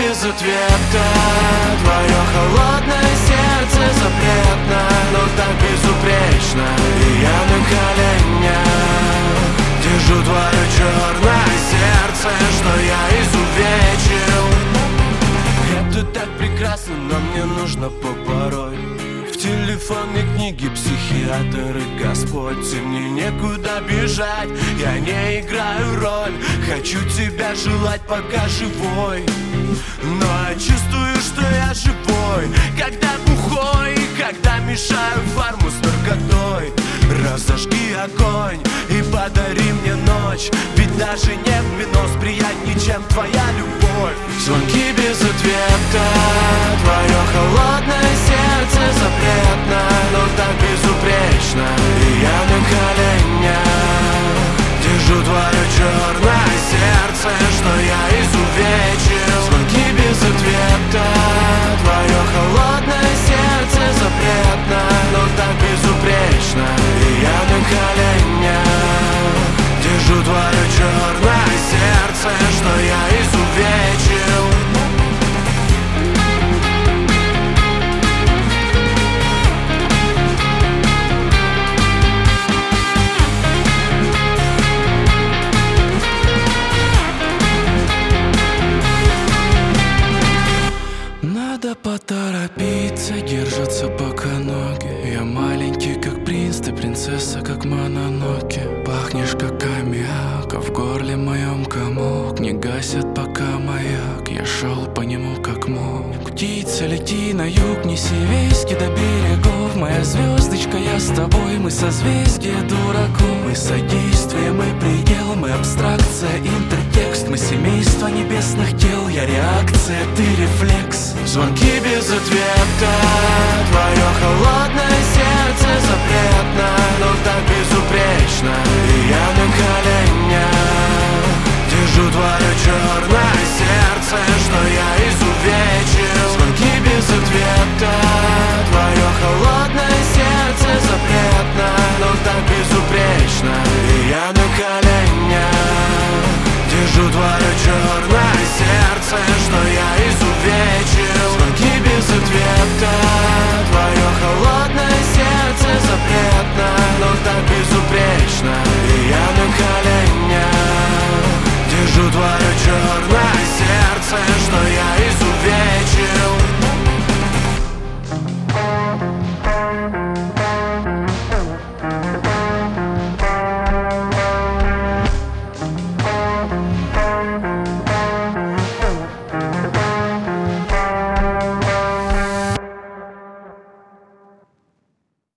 без ответа. Твое холодное сердце запретно, но так безупречно. И я на коленях держу твое черное сердце, что я изувечил. Это так прекрасно, но мне нужно побороть. В телефонной книге психиатр и Господь. И мне некуда бежать, я не играю роль. Хочу тебя желать, пока живой, но я чувствую, что я живой, когда бухой, когда мешаю фарму с наркотой. Разожги огонь и подари мне ночь, ведь даже не в минус приятнее, чем твоя любовь. Звонки без ответа, твое холодное сердце запретно, но так безупречно. И я на коленях держу твое черное сердце, что я изувечил. Звонки без ответа, твое холодное сердце запретно, но так безупречно. И я на коленях держу твое черное сердце, что я изувечил. Надо поторопиться, держаться пока ноги. Я маленький, как принц, ты принцесса, как Мононоке. Пахнешь, как аммиак, а в горле моем комок. Не гасят пока маяк, я шел по нему как мог. Птица, лети на юг, неси вести до берегов. Моя звездочка, я с тобой, мы созвездие дураков. Мы содействие, мы предел, мы абстракция, интертекст. Мы семейство небесных тел, я реакция, ты рефлекс. Звонки без ответа, твое холодное сердце запретно, но так безупречно. И я на коленях держу твое черное сердце, что я